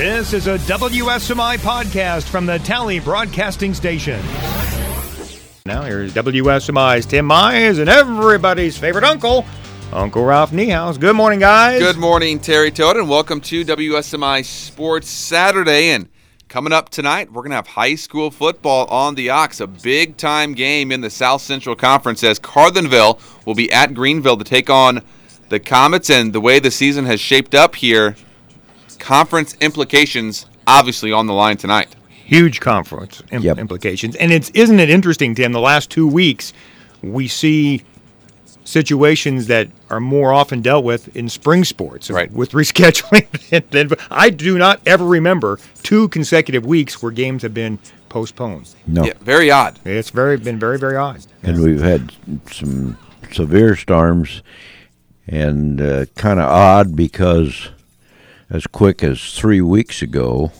This is a WSMI podcast from the Tally Broadcasting Station. Now here's WSMI's Tim Mize and everybody's favorite uncle, Uncle Ralph Niehaus. Good morning, guys. Good morning, Terry Todd, and welcome to WSMI Sports Saturday. And coming up tonight, we're going to have high school football on the Ox, a big-time game in the South Central Conference as Carlinville will be at Greenville to take on the Comets. And the way the season has shaped up here, conference implications obviously on the line tonight. Huge conference implications. And isn't it interesting, Tim, the last 2 weeks we see situations that are more often dealt with in spring sports, right, with rescheduling. I do not ever remember 2 consecutive weeks where games have been postponed. No. Yeah, very odd. It's been very, very odd. And we've had some severe storms, and kind of odd because as quick as 3 weeks ago,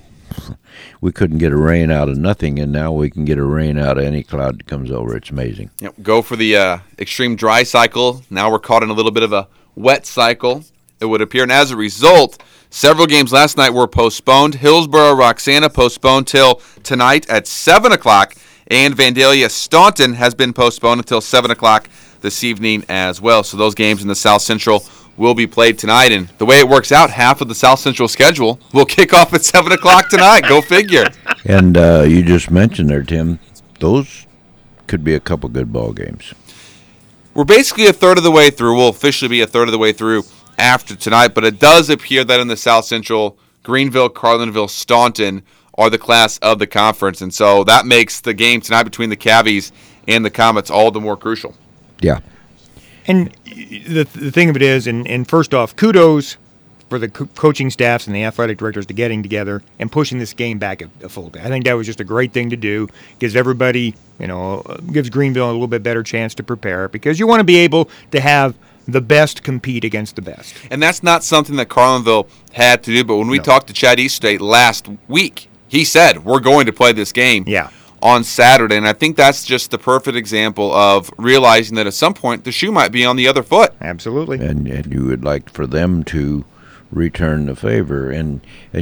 we couldn't get a rain out of nothing, and now we can get a rain out of any cloud that comes over. It's amazing. Yep, go for the extreme dry cycle. Now we're caught in a little bit of a wet cycle, it would appear. And as a result, several games last night were postponed. Hillsborough-Roxana postponed till tonight at 7 o'clock, and Vandalia-Staunton has been postponed until 7 o'clock this evening as well. So those games in the South Central will be played tonight, and the way it works out, half of the South Central schedule will kick off at 7 o'clock tonight. Go figure. And you just mentioned there, Tim, those could be a couple good ball games. We're basically a third of the way through. We'll officially be a third of the way through after tonight, but it does appear that in the South Central, Greenville, Carlinville, Staunton are the class of the conference, and so that makes the game tonight between the Cavies and the Comets all the more crucial. Yeah. And the thing of it is, and first off, kudos for the coaching staffs and the athletic directors to getting together and pushing this game back a full day. I think that was just a great thing to do. Gives everybody, gives Greenville a little bit better chance to prepare, because you want to be able to have the best compete against the best. And that's not something that Carlinville had to do, but when we talked to Chad Easterday last week, he said, we're going to play this game. Yeah. On Saturday, and I think that's just the perfect example of realizing that at some point the shoe might be on the other foot. Absolutely. And you would like for them to return the favor. And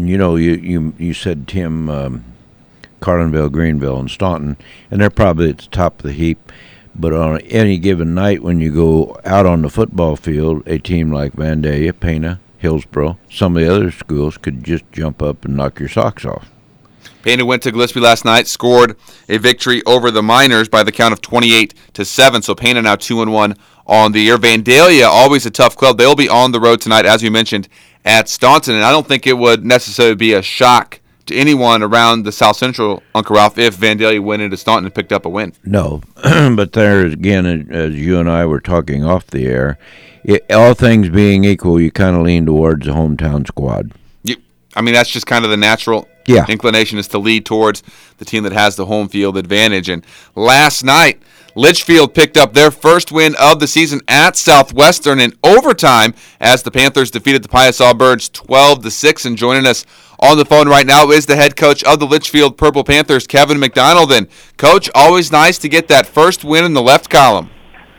you said, Tim, Carlinville, Greenville, and Staunton, and they're probably at the top of the heap. But on any given night when you go out on the football field, a team like Vandalia, Pana, Hillsborough, some of the other schools could just jump up and knock your socks off. Pana went to Gillespie last night, scored a victory over the Miners by the count of 28-7. So Pana now 2-1 on the year. Vandalia, always a tough club. They'll be on the road tonight, as you mentioned, at Staunton. And I don't think it would necessarily be a shock to anyone around the South Central, Uncle Ralph, if Vandalia went into Staunton and picked up a win. No, but there again, as you and I were talking off the air, all things being equal, you kind of lean towards the hometown squad. That's just kind of the natural inclination, is to lead towards the team that has the home field advantage. And last night, Litchfield picked up their first win of the season at Southwestern in overtime as the Panthers defeated the Piasaw Birds 12-6. And joining us on the phone right now is the head coach of the Litchfield Purple Panthers, Kevin McDonald. And Coach, always nice to get that first win in the left column.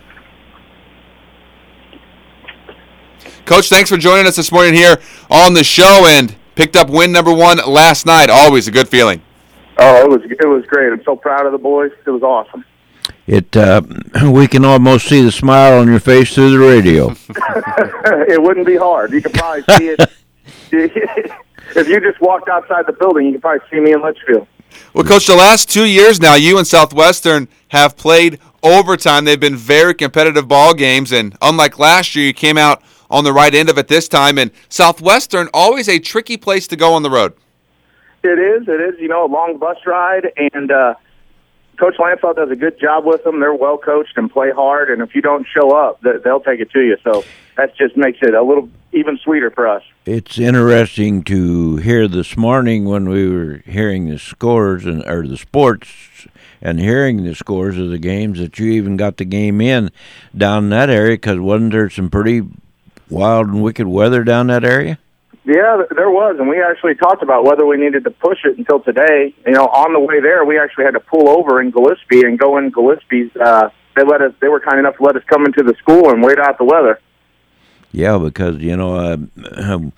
Coach, thanks for joining us this morning here on the show, and picked up win number 1 last night. Always a good feeling. Oh, it was great. I'm so proud of the boys. It was awesome. We can almost see the smile on your face through the radio. It wouldn't be hard. You could probably see it. If you just walked outside the building, you could probably see me in Litchfield. Well, Coach, the last 2 years now, you and Southwestern have played overtime. They've been very competitive ball games, and unlike last year, you came out on the right end of it this time. And Southwestern, always a tricky place to go on the road. It is, a long bus ride, and Coach Lansall does a good job with them. They're well coached and play hard, and if you don't show up, they'll take it to you. So that just makes it a little even sweeter for us. It's interesting to hear this morning when we were hearing the scores or the sports and hearing the scores of the games that you even got the game in down in that area, because wasn't there some pretty wild and wicked weather down that area? Yeah, there was, and we actually talked about whether we needed to push it until today. On the way there, we actually had to pull over in Gillespie and go in Gillespie's. They were kind enough to let us come into the school and wait out the weather. Yeah, because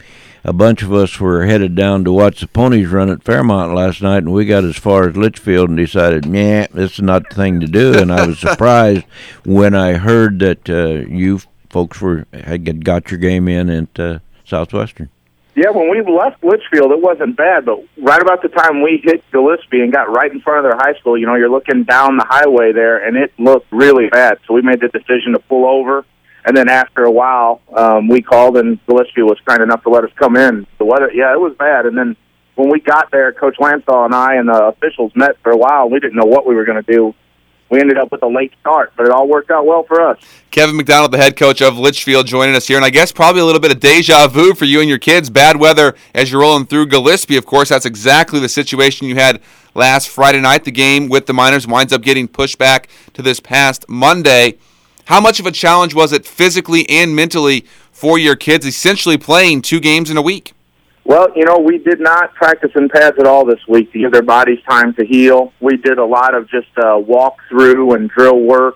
a bunch of us were headed down to watch the ponies run at Fairmont last night, and we got as far as Litchfield and decided, nah, this is not the thing to do. And I was surprised when I heard that you folks had got your game in at Southwestern. Yeah, when we left Litchfield, it wasn't bad, but right about the time we hit Gillespie and got right in front of their high school, you're looking down the highway there, and it looked really bad. So we made the decision to pull over, and then after a while, we called, and Gillespie was kind enough to let us come in. The weather, it was bad. And then when we got there, Coach Lansall and I and the officials met for a while. We didn't know what we were going to do. We ended up with a late start, but it all worked out well for us. Kevin McDonald, the head coach of Litchfield, joining us here. And I guess probably a little bit of deja vu for you and your kids. Bad weather as you're rolling through Gillespie. Of course, that's exactly the situation you had last Friday night. The game with the Miners winds up getting pushed back to this past Monday. How much of a challenge was it physically and mentally for your kids, essentially playing 2 games in a week? Well, we did not practice in pads at all this week to give their bodies time to heal. We did a lot of just walk through and drill work.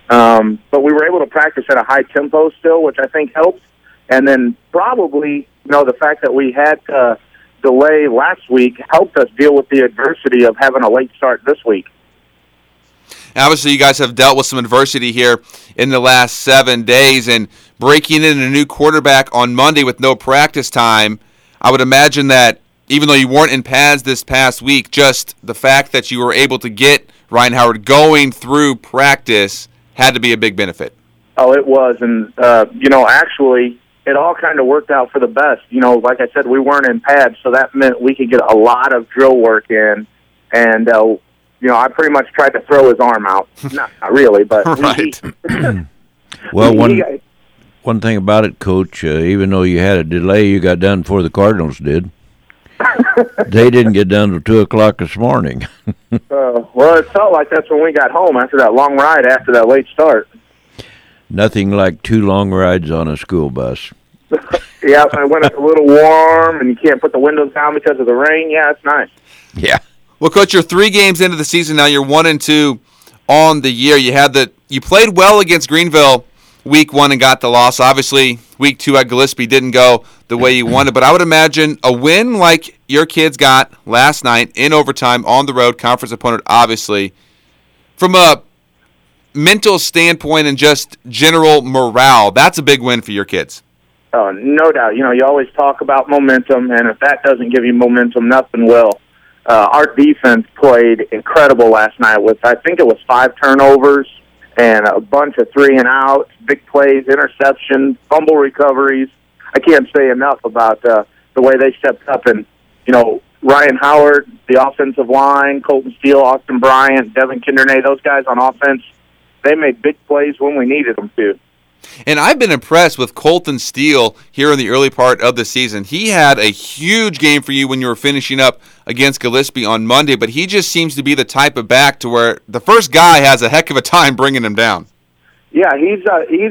But we were able to practice at a high tempo still, which I think helped. And then probably, the fact that we had to delay last week helped us deal with the adversity of having a late start this week. Obviously, you guys have dealt with some adversity here in the last 7 days, and breaking in a new quarterback on Monday with no practice time, I would imagine that even though you weren't in pads this past week, just the fact that you were able to get Ryan Howard going through practice had to be a big benefit. Oh, it was. And, actually, it all kind of worked out for the best. Like I said, we weren't in pads, so that meant we could get a lot of drill work in. And, I pretty much tried to throw his arm out. Not really, but... Right. Well, one thing about it, Coach, even though you had a delay, you got done before the Cardinals did. They didn't get done until 2 o'clock this morning. Well, it felt like that's when we got home after that long ride after that late start. Nothing like 2 long rides on a school bus. Yeah, and when it's a little warm and you can't put the windows down because of the rain, it's nice. Yeah. Well, Coach, you're 3 games into the season now. You're 1-2 on the year. You played well against Greenville week 1 and got the loss. Obviously, week 2 at Gillespie didn't go the way you wanted, but I would imagine a win like your kids got last night in overtime on the road, conference opponent, obviously, from a mental standpoint and just general morale, that's a big win for your kids. Oh, no doubt. You always talk about momentum, and if that doesn't give you momentum, nothing will. Our defense played incredible last night with, I think it was 5 turnovers, and a bunch of 3-and-outs, big plays, interceptions, fumble recoveries. I can't say enough about the way they stepped up. And, Ryan Howard, the offensive line, Colton Steele, Austin Bryant, Devin Kindernay, those guys on offense, they made big plays when we needed them to. And I've been impressed with Colton Steele here in the early part of the season. He had a huge game for you when you were finishing up against Gillespie on Monday, but he just seems to be the type of back to where the first guy has a heck of a time bringing him down. Yeah, he's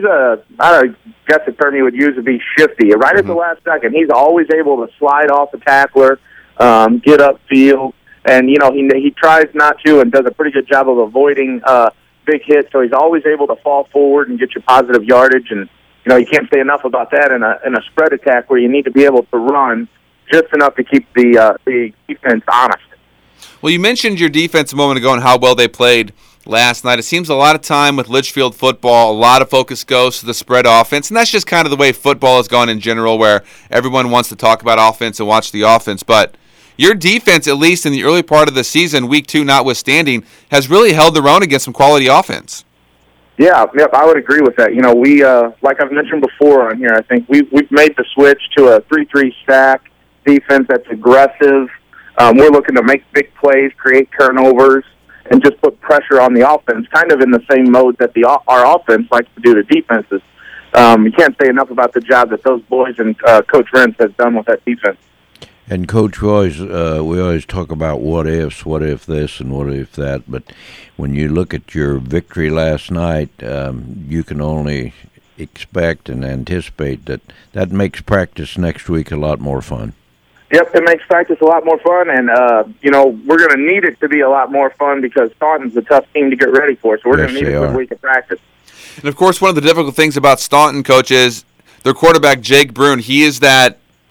I guess the term you would use would be shifty. Right at the last second, he's always able to slide off the tackler, get upfield, and he tries not to and does a pretty good job of avoiding big hits. So he's always able to fall forward and get you positive yardage. And you can't say enough about that in a spread attack where you need to be able to run just enough to keep the defense honest. Well, you mentioned your defense a moment ago and how well they played last night. It seems a lot of time with Litchfield football, a lot of focus goes to the spread offense, and that's just kind of the way football has gone in general, where everyone wants to talk about offense and watch the offense. But your defense, at least in the early part of the season, week 2 notwithstanding, has really held their own against some quality offense. Yeah, I would agree with that. We, like I've mentioned before on here, I think we've made the switch to a 3-3 stack defense that's aggressive. We're looking to make big plays, create turnovers, and just put pressure on the offense, kind of in the same mode that our offense likes to do to defenses. You can't say enough about the job that those boys and Coach Rentz has done with that defense. And Coach, we always talk about what ifs, what if this and what if that. But when you look at your victory last night, you can only expect and anticipate that makes practice next week a lot more fun. Yep, it makes practice a lot more fun, and we're going to need it to be a lot more fun because Staunton's a tough team to get ready for, so we're going to need a good week of practice. And, of course, one of the difficult things about Staunton, Coach, is their quarterback, Jake Brune. He is that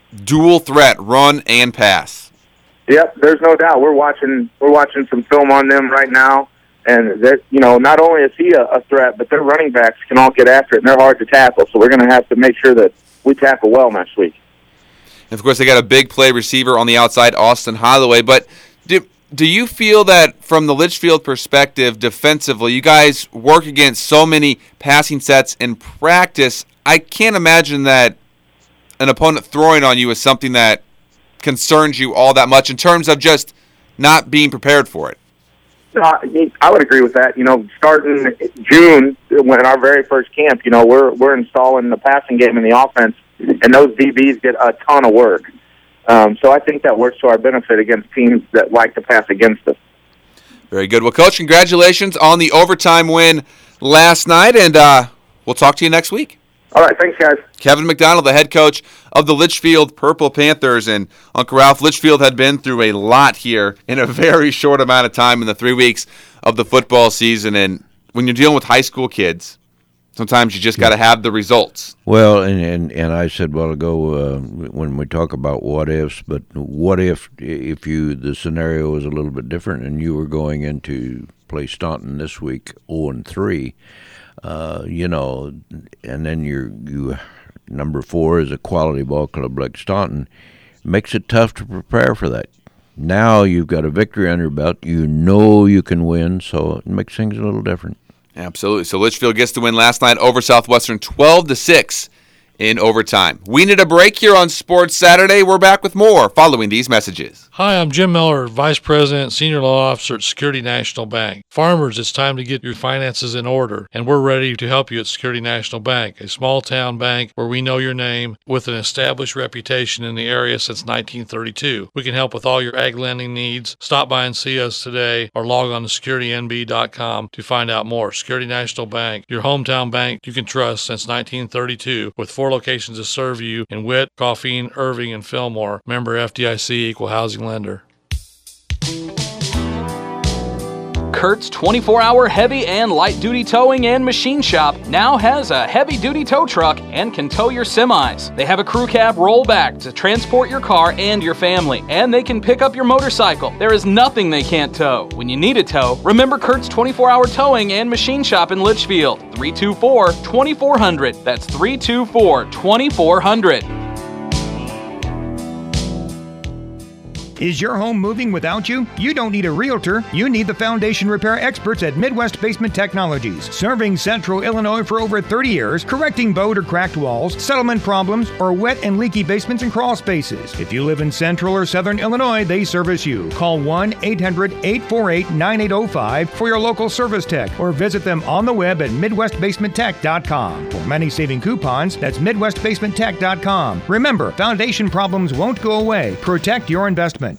dual threat, run and pass. Yep, there's no doubt. We're watching some film on them right now, and that, not only is he a threat, but their running backs can all get after it, and they're hard to tackle. So we're going to have to make sure that we tackle well next week. And of course, they got a big play receiver on the outside, Austin Holloway. But do you feel that from the Litchfield perspective, defensively, you guys work against so many passing sets in practice? I can't imagine that an opponent throwing on you is something that concerns you all that much in terms of just not being prepared for it. No, I would agree with that. Starting June, when our very first camp, we're installing the passing game in the offense, and those DBs get a ton of work. So I think that works to our benefit against teams that like to pass against us. Very good. Well, Coach, congratulations on the overtime win last night, and we'll talk to you next week. All right, thanks, guys. Kevin McDonald, the head coach of the Litchfield Purple Panthers. And Uncle Ralph, Litchfield had been through a lot here in a very short amount of time in the 3 weeks of the football season. And when you're dealing with high school kids, sometimes you just got to have the results. Well, and I said a while ago when we talk about what ifs, but what if the scenario was a little bit different and you were going into play Staunton this week 0-3, and then you number 4 is a quality ball club like Staunton, makes it tough to prepare for that. Now you've got a victory on your belt. You can win, so it makes things a little different. Absolutely. So Litchfield gets the win last night over Southwestern 12-6 in overtime. We need a break here on Sports Saturday. We're back with more following these messages. Hi, I'm Jim Miller, Vice President, Senior Law Officer at Security National Bank. Farmers, it's time to get your finances in order, and we're ready to help you at Security National Bank, a small-town bank where we know your name with an established reputation in the area since 1932. We can help with all your ag lending needs. Stop by and see us today or log on to securitynb.com to find out more. Security National Bank, your hometown bank you can trust since 1932, with 4 locations to serve you in Witt, Coffeen, Irving, and Fillmore. Member FDIC, Equal Housing Lender. Kurt's 24-hour heavy and light-duty towing and machine shop now has a heavy-duty tow truck and can tow your semis. They have a crew cab rollback to transport your car and your family, and they can pick up your motorcycle. There is nothing they can't tow. When you need a tow, remember Kurt's 24-hour towing and machine shop in Litchfield. 324-2400. That's 324-2400. Is your home moving without you? You don't need a realtor. You need the foundation repair experts at Midwest Basement Technologies. Serving Central Illinois for over 30 years, correcting bowed or cracked walls, settlement problems, or wet and leaky basements and crawl spaces. If you live in Central or Southern Illinois, they service you. Call 1-800-848-9805 for your local service tech or visit them on the web at MidwestBasementTech.com. For many saving coupons, that's MidwestBasementTech.com. Remember, foundation problems won't go away. Protect your investment.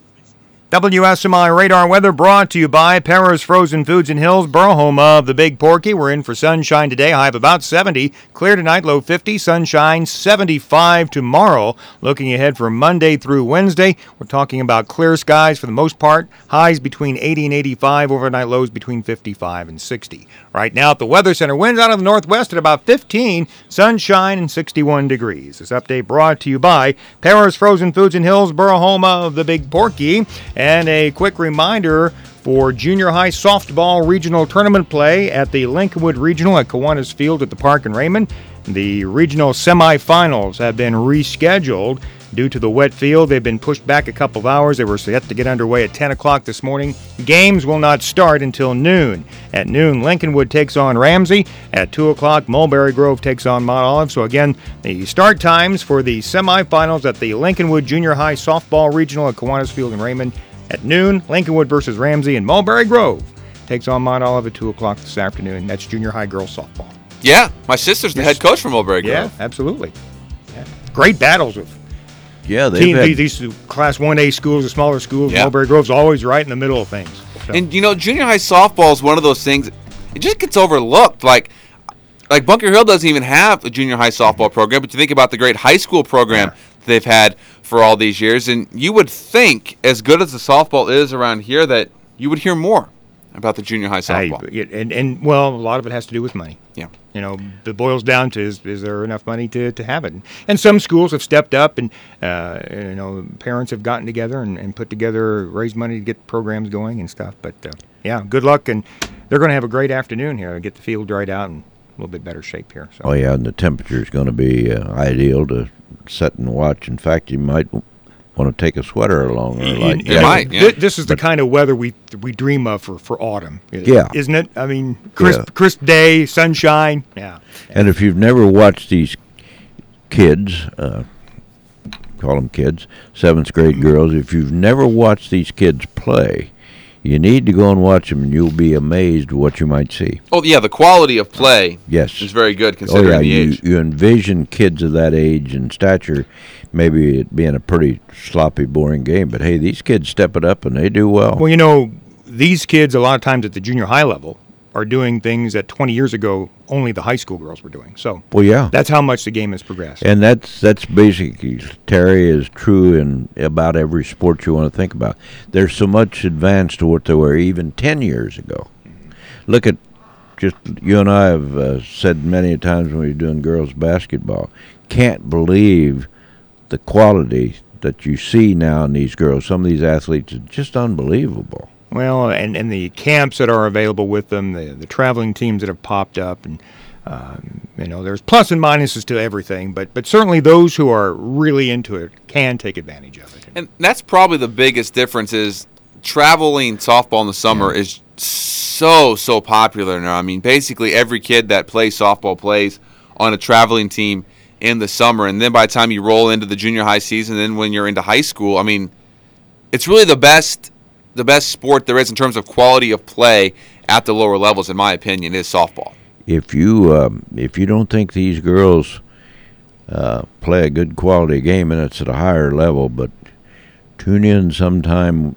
WSMI Radar Weather brought to you by Paris Frozen Foods in Hillsboro, home of the Big Porky. We're in for sunshine today, high of about 70. Clear tonight, low 50. Sunshine, 75 tomorrow. Looking ahead for Monday through Wednesday, we're talking about clear skies for the most part. Highs between 80 and 85. Overnight lows between 55 and 60. Right now at the Weather Center, winds out of the northwest at about 15. Sunshine and 61 degrees. This update brought to you by Paris Frozen Foods in Hillsboro, home of the Big Porky. And a quick reminder for junior high softball regional tournament play at the Lincolnwood Regional at Kiwanis Field at the Park in Raymond. The regional semifinals have been rescheduled due to the wet field. They've been pushed back a couple of hours. They were set to get underway at 10 o'clock this morning. Games will not start until noon. At noon, Lincolnwood takes on Ramsey. At 2 o'clock, Mulberry Grove takes on Mount Olive. So again, the start times for the semifinals at the Lincolnwood Junior High Softball Regional at Kiwanis Field in Raymond. At noon, Lincolnwood versus Ramsey, and Mulberry Grove takes on Mount Olive at 2 o'clock this afternoon. That's junior high girls softball. Yeah, my sister's the head coach for Mulberry Grove. Yeah, absolutely. Yeah. Great battles with these Class 1A schools, the smaller schools. Yeah. Mulberry Grove's always right in the middle of things. So. And, junior high softball is one of those things, it just gets overlooked. Like Bunker Hill doesn't even have a junior high softball program, but you think about the great high school program they've had for all these years, and you would think, as good as the softball is around here, that you would hear more about the junior high softball. And well, a lot of it has to do with money. Yeah. You know, it boils down to is there enough money to have it? And some schools have stepped up, and you know, parents have gotten together and put together, raised money to get programs going and stuff. But yeah, good luck, and they're going to have a great afternoon here. Get the field dried out and a little bit better shape here. So. Oh yeah, and the temperature is going to be ideal to sit and watch. In fact, you might want to take a sweater along. This is the kind of weather we dream of for autumn. Yeah. Isn't it? I mean, crisp day, sunshine. Yeah. And if you've never watched these kids, call them kids, 7th grade girls, if you've never watched these kids play, you need to go and watch them, and you'll be amazed what you might see. Oh, yeah, the quality of play is very good considering the age. You envision kids of that age and stature, maybe it being a pretty sloppy, boring game. But, hey, these kids step it up, and they do well. Well, you know, these kids a lot of times at the junior high level are doing things that 20 years ago only the high school girls were doing. So well, yeah, that's how much the game has progressed. And that's basically, Terry, is true in about every sport you want to think about. There's so much advanced to what they were even 10 years ago. Look at, just you and I have said many times when we were doing girls basketball, can't believe the quality that you see now in these girls. Some of these athletes are just unbelievable. Well, and the camps that are available with them, the traveling teams that have popped up, and you know, there's plus and minuses to everything, but certainly those who are really into it can take advantage of it. And that's probably the biggest difference is traveling softball in the summer is so popular now. I mean, basically every kid that plays softball plays on a traveling team in the summer, and then by the time you roll into the junior high season, then when you're into high school, I mean, it's really the best sport there is in terms of quality of play at the lower levels, in my opinion, is softball. If you don't think these girls play a good quality game, and it's at a higher level, but tune in sometime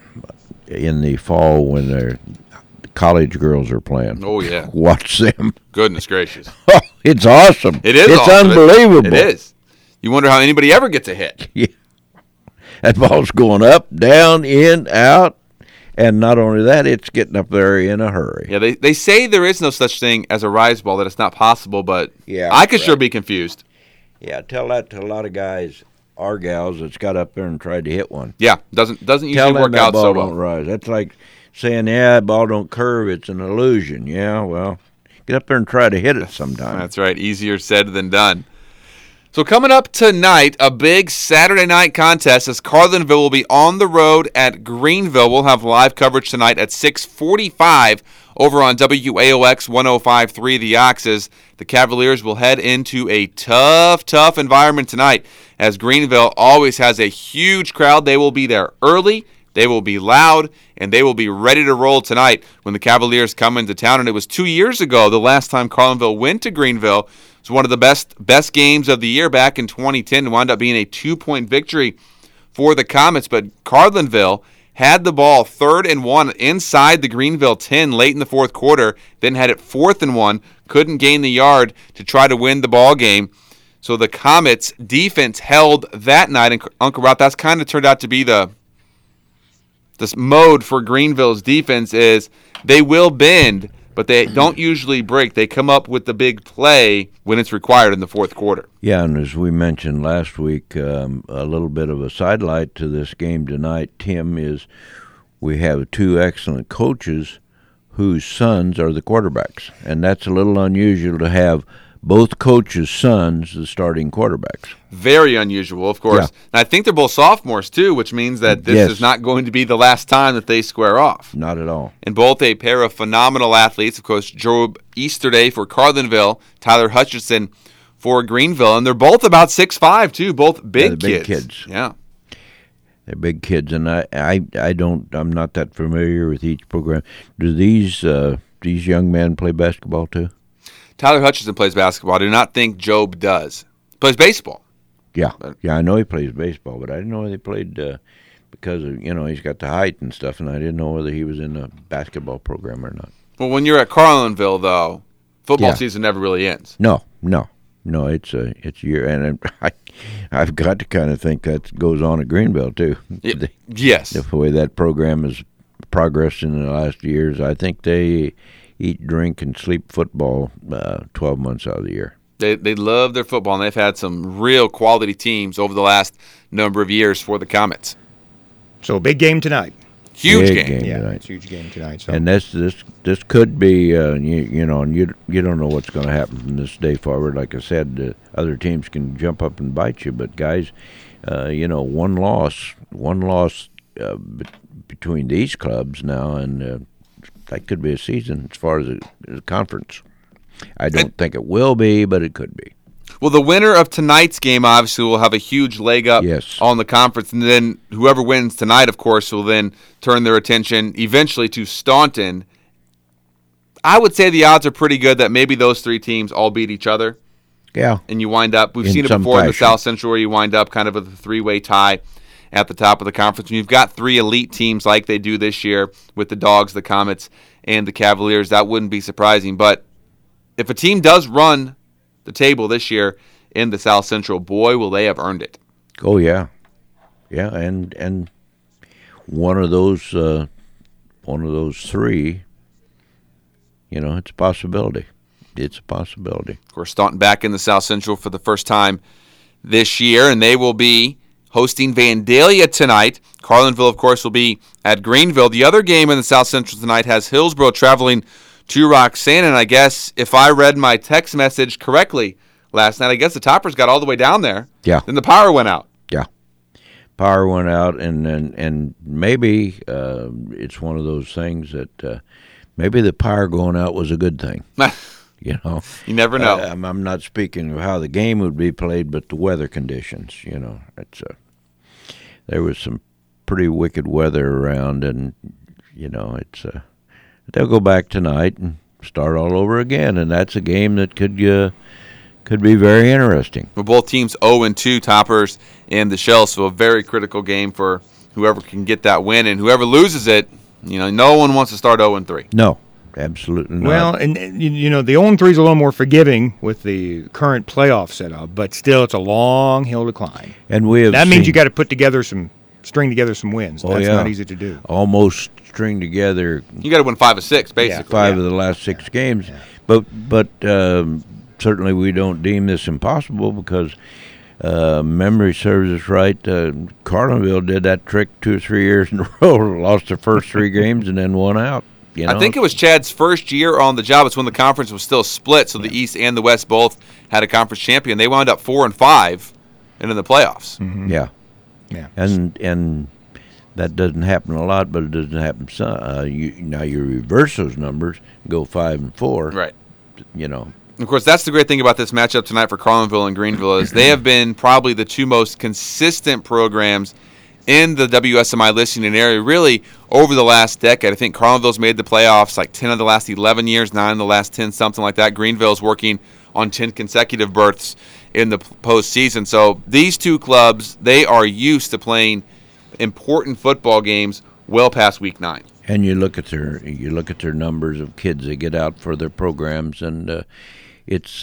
in the fall when the college girls are playing. Oh, yeah. Watch them. Goodness gracious. Oh, it's awesome. It is It's awesome. unbelievable. It is. You wonder how anybody ever gets a hit. Yeah. That ball's going up, down, in, out, and not only that, it's getting up there in a hurry. Yeah, they say there is no such thing as a rise ball, that it's not possible, but yeah, I could sure be confused. Yeah, tell that to a lot of guys or gals that's got up there and tried to hit one. Yeah, doesn't usually tell them work that out ball so well. Don't rise. That's like saying, yeah, that ball don't curve, it's an illusion. Yeah, well, get up there and try to hit it sometime. That's right, easier said than done. So coming up tonight, a big Saturday night contest as Carlinville will be on the road at Greenville. We'll have live coverage tonight at 6:45 over on WAOX 105.3 The Oxes. The Cavaliers will head into a tough environment tonight as Greenville always has a huge crowd. They will be there early, they will be loud, and they will be ready to roll tonight when the Cavaliers come into town. And it was 2 years ago, the last time Carlinville went to Greenville. It was one of the best games of the year back in 2010. It wound up being a 2-point victory for the Comets, but Carlinville had the ball 3rd and 1 inside the Greenville 10 late in the fourth quarter, then had it 4th and 1, couldn't gain the yard to try to win the ball game. So the Comets defense held that night, and Uncle Rob, that's kind of turned out to be this mode for Greenville's defense is they will bend, but they don't usually break. They come up with the big play when it's required in the fourth quarter. Yeah, and as we mentioned last week, a little bit of a sidelight to this game tonight, Tim, is we have 2 excellent coaches whose sons are the quarterbacks. And that's a little unusual to have both coaches' sons the starting quarterbacks. Very unusual, of course. Yeah. And I think they're both sophomores, too, which means that this is not going to be the last time that they square off. Not at all. And both a pair of phenomenal athletes. Of course, Job Easterday for Carlinville, Tyler Hutchinson for Greenville. And they're both about 6'5", too, both big kids. Yeah. They're big kids, and I'm not that familiar with each program. Do these young men play basketball, too? Tyler Hutchinson plays basketball. I do not think Job does. Plays baseball. Yeah, I know he plays baseball, but I didn't know they played because of, he's got the height and stuff, and I didn't know whether he was in a basketball program or not. Well, when you're at Carlinville, though, football season never really ends. No, it's a year, and I've got to kind of think that goes on at Greenville too. Yes, the way that program is progress in the last years. I think they eat, drink, and sleep football 12 months out of the year. They love their football, and they've had some real quality teams over the last number of years for the Comets. So a big game tonight. Huge Big game. Yeah, tonight. it's a huge game tonight. So. And this could be, you know, and you don't know what's going to happen from this day forward. Like I said, other teams can jump up and bite you, but guys, you know, one loss between these clubs now, and that could be a season as far as a conference. I don't think it will be, but it could be. Well, the winner of tonight's game obviously will have a huge leg up on the conference, and then whoever wins tonight, of course, will then turn their attention eventually to Staunton. I would say the odds are pretty good that maybe those three teams all beat each other. Yeah. And you wind up, we've In seen it some before in the fashion. South Central, where you wind up kind of with a three-way tie at the top of the conference. When you've got three elite teams like they do this year with the Dogs, the Comets, and the Cavaliers, that wouldn't be surprising. But if a team does run the table this year in the South Central, boy, will they have earned it. Oh yeah, yeah, and one of those three, you know, it's a possibility. It's a possibility. Of course, Staunton back in the South Central for the first time this year, and they will be hosting Vandalia tonight. Carlinville, of course, will be at Greenville. The other game in the South Central tonight has Hillsboro traveling to Roxana, and I guess if I read my text message correctly last night, I guess the Toppers got all the way down there. Yeah. Then the power went out. Yeah, power went out, and maybe it's one of those things that maybe the power going out was a good thing. You know, You never know. I'm not speaking of how the game would be played, but the weather conditions. You know, it's there was some pretty wicked weather around, and you know, it's they'll go back tonight and start all over again, and that's a game that could be very interesting. Well, both teams 0-2, Toppers and the Shells, so a very critical game for whoever can get that win, and whoever loses it, you know, no one wants to start 0-3. No, absolutely not. Well, and you know, the 0-3 is a little more forgiving with the current playoff setup, but still, it's a long hill to climb. and we have That means seen you got to string together some wins. Oh, That's yeah. not easy to do. almost string together You got to win 5 of 6, basically. 5 of the last 6 games, but certainly we don't deem this impossible because memory serves us right. Carlinville did that trick 2 or 3 years in a row, lost their first 3 games and then won out. You know? I think it was Chad's first year on the job. It's when the conference was still split, so the East and the West both had a conference champion. They wound up 4-5 and in the playoffs. Mm-hmm. Yeah, Yeah. and that doesn't happen a lot, but it doesn't happen. Now you reverse those numbers, go 5-4. Right. You know. Of course, that's the great thing about this matchup tonight for Carlinville and Greenville is they have been probably the two most consistent programs in the WSMI listening area, really, over the last decade. I think Carlinville's made the playoffs like 10 of the last 11 years, 9 of the last 10, something like that. Greenville's working on 10 consecutive berths in the postseason. So these two clubs, they are used to playing important football games well past week 9. And you look at their numbers of kids that get out for their programs, and it's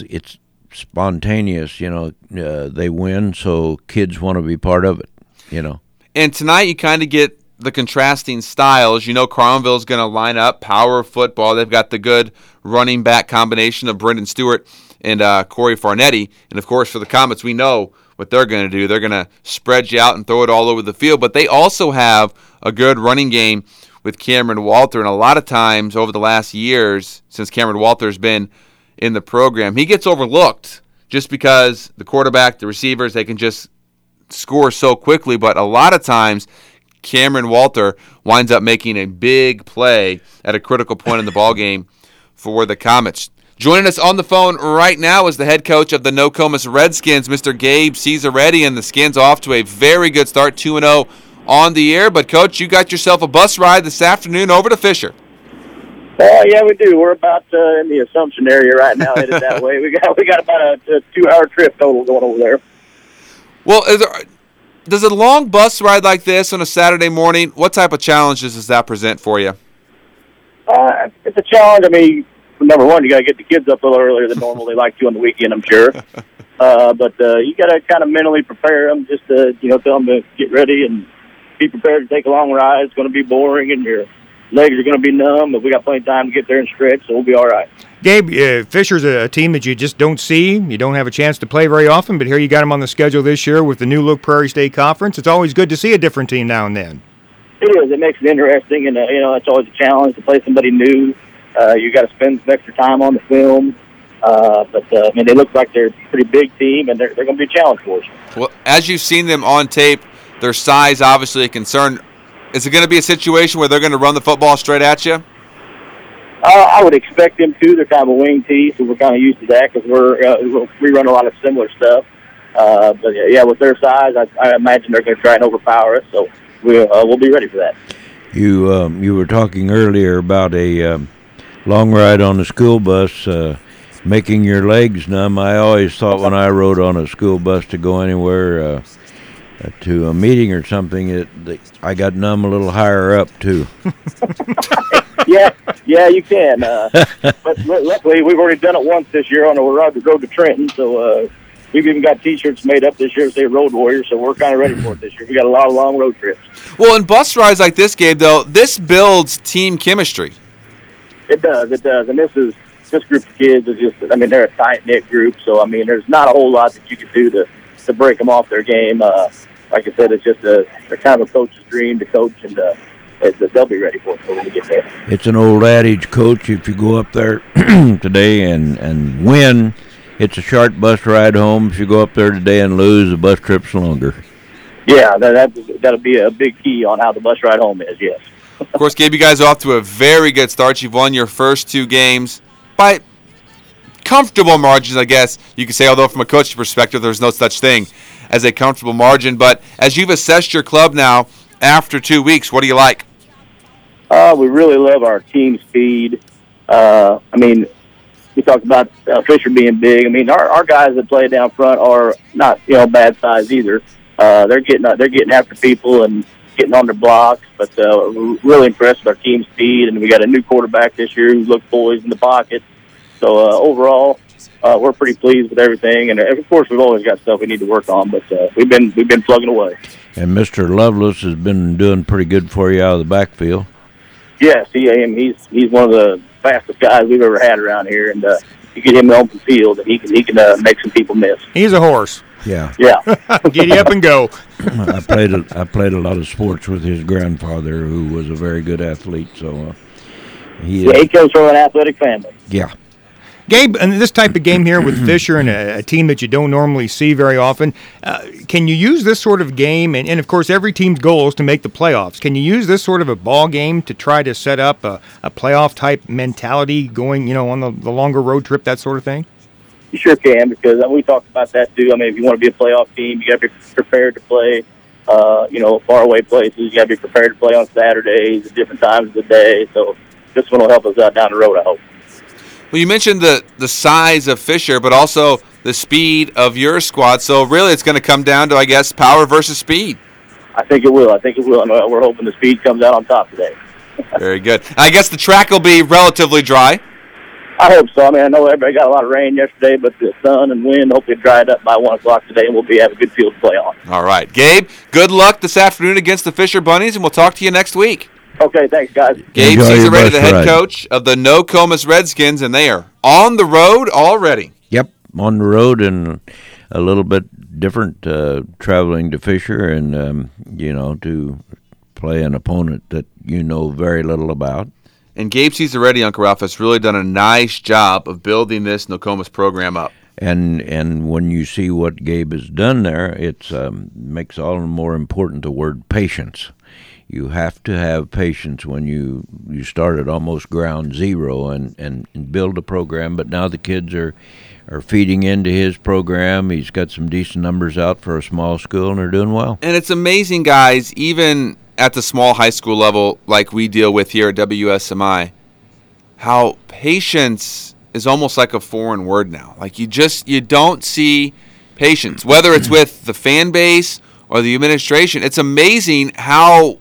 spontaneous. You know, they win, so kids want to be part of it. You know. And tonight you kind of get the contrasting styles. You know, Carlinville's going to line up power football. They've got the good running back combination of Brendan Stewart and Corey Farnetti. And, of course, for the Comets, we know what they're going to do. They're going to spread you out and throw it all over the field. But they also have a good running game with Cameron Walter. And a lot of times over the last years, since Cameron Walter's been in the program, he gets overlooked just because the quarterback, the receivers, they can just score so quickly. But a lot of times Cameron Walter winds up making a big play at a critical point in the ballgame for the Comets. Joining us on the phone right now is the head coach of the Nokomis Redskins, Mr. Gabe Cesaretti, and the Skins off to a very good start, 2-0 on the year. But, Coach, you got yourself a bus ride this afternoon over to Fisher. Yeah, we do. We're about in the Assumption area right now, headed that way. We got about a 2-hour trip total going over there. Well, does a long bus ride like this on a Saturday morning, what type of challenges does that present for you? It's a challenge. I mean, number one, you got to get the kids up a little earlier than normal. They like to on the weekend, I'm sure. But you got to kind of mentally prepare them, just to tell them to get ready and be prepared to take a long ride. It's going to be boring, and you're legs are going to be numb, but we got plenty of time to get there and stretch, so we'll be all right. Gabe, Fisher's a team that you just don't see. You don't have a chance to play very often, but here you got them on the schedule this year with the new look Prairie State Conference. It's always good to see a different team now and then. It is. It makes it interesting, and, it's always a challenge to play somebody new. You got to spend some extra time on the film. But they look like they're a pretty big team, and they're going to be a challenge for us. Well, as you've seen them on tape, their size obviously a concern. Is it going to be a situation where they're going to run the football straight at you? I would expect them to. They're kind of a wing tee, so we're kind of used to that because we run a lot of similar stuff. But yeah, with their size, I imagine they're going to try and overpower us. So we'll be ready for that. You were talking earlier about a long ride on the school bus making your legs numb. I always thought when I rode on a school bus to go anywhere to a meeting or something, I got numb a little higher up too. Yeah, you can. But luckily, we've already done it once this year on the road to Trenton. So we've even got T-shirts made up this year that say Road Warriors. So we're kind of ready for it this year. We got a lot of long road trips. Well, in bus rides like this, Gabe, though, this builds team chemistry. It does, and this group of kids is just, they're a tight-knit group, so, there's not a whole lot that you can do to break them off their game. Like I said, it's just they're kind of a coach's dream to coach, and they'll be ready for it when we get there. It's an old adage, Coach, if you go up there today and win, it's a short bus ride home. If you go up there today and lose, the bus trip's longer. Yeah, that'll be a big key on how the bus ride home is, yes. Of course, Gabe, you guys are off to a very good start. You've won your first 2 games by comfortable margins, I guess you could say, although from a coach's perspective, there's no such thing as a comfortable margin. But as you've assessed your club now after 2 weeks, what do you like? We really love our team speed. We talked about Fisher being big. Our guys that play down front are not, bad size either. They're getting after people and getting on their blocks, but we're really impressed with our team speed, and we got a new quarterback this year who looks poised in the pocket. So overall, we're pretty pleased with everything, and of course we've always got stuff we need to work on, but we've been plugging away. And Mr. Lovelace has been doing pretty good for you out of the backfield. Yes, he's one of the fastest guys we've ever had around here, and you get him on the field, and he can make some people miss. He's a horse. Yeah. Giddy up and go. I played a lot of sports with his grandfather, who was a very good athlete. So he comes from an athletic family. Yeah. Gabe, and this type of game here with Fisher and a team that you don't normally see very often, can you use this sort of game, and of course every team's goal is to make the playoffs, can you use this sort of a ball game to try to set up a playoff-type mentality going, on the longer road trip, that sort of thing? You sure can, because we talked about that too. If you want to be a playoff team, you got to be prepared to play, faraway places. You got to be prepared to play on Saturdays at different times of the day. So this one will help us out down the road, I hope. Well, you mentioned the size of Fisher, but also the speed of your squad. So really it's going to come down to, I guess, power versus speed. I think it will. And we're hoping the speed comes out on top today. Very good. I guess the track will be relatively dry. I hope so. I know everybody got a lot of rain yesterday, but the sun and wind hopefully dried up by 1 o'clock today, and we'll have a good field to play on. All right. Gabe, good luck this afternoon against the Fisher Bunnies, and we'll talk to you next week. Okay, thanks, guys. Gabe Cesaretta, the head coach of the Nokomis Redskins, and they are on the road already. Yep, on the road, and a little bit different traveling to Fisher and, to play an opponent that you know very little about. And Gabe Cesaretta, Uncle Ralph, has really done a nice job of building this Nokomis program up. And when you see what Gabe has done there, it makes all the more important the word patience. You have to have patience when you start at almost ground zero and build a program. But now the kids are feeding into his program. He's got some decent numbers out for a small school, and they're doing well. And it's amazing, guys, even at the small high school level like we deal with here at WSMI, how patience is almost like a foreign word now. Like you don't see patience, whether it's with the fan base or the administration. It's amazing how